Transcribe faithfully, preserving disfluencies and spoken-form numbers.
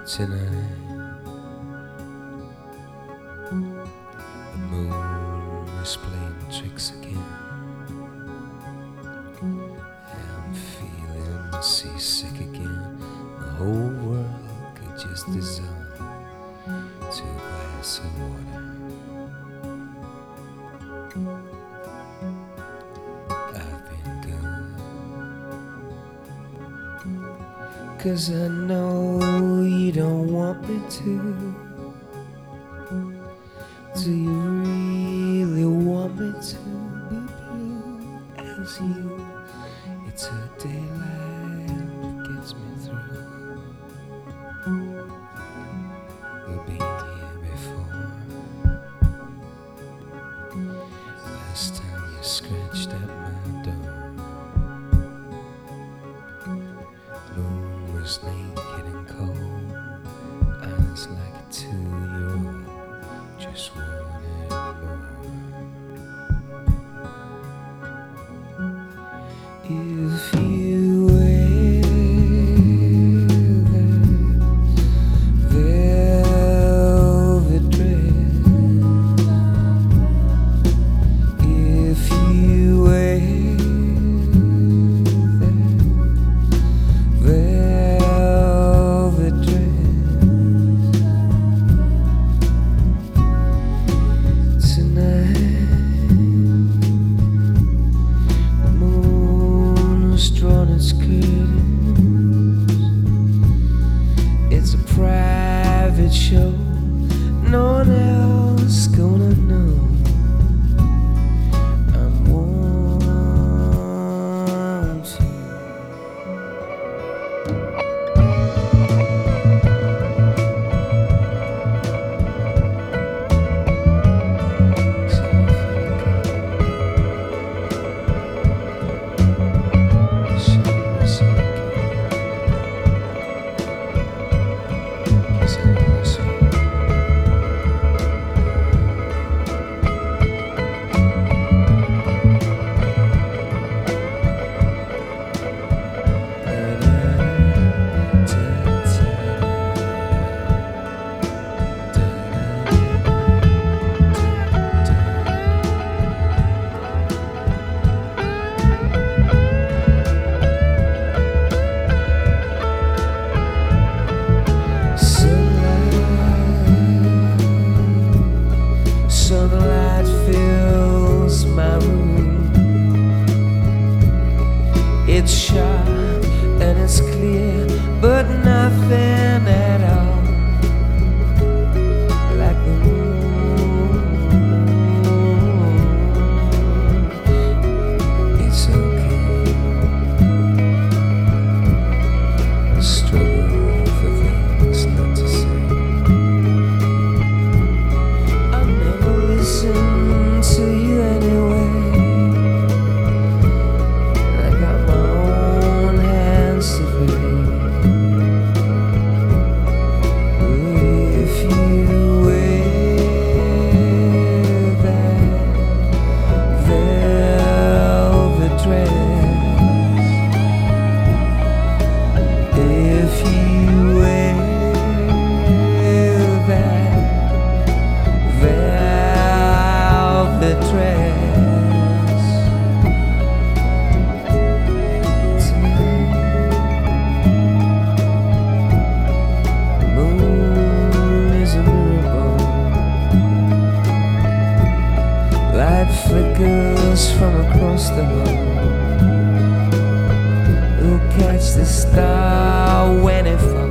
tonight. The moon is playing tricks again. I'm feeling seasick again. The whole world could just dissolve to a glass of water. I've been gone 'cause I know you don't want me to. Do you really want me to be blue as you? It's a daylight that gets me through. We've been here before. Last time you scratched at my door, moon was naked and cold, eyes like a two-year-old, just wanted more. If you wear that velvet dress, if you wear that velvet dress tonight, the moon has drawn its curtains. It's a private show, no one else gonna know. I'm wanting. Sunlight fills my room. It's sharp and it's clear, but nothing at all like the moon. It's okay. I struggle for things not to say. Listen to you anyway. I got my own hands to free. If you wear that velvet dress, if you wear that velvet dress tonight, the moon is a mirror ball. Light flickers from across the hall. Who'll catch the star when it falls?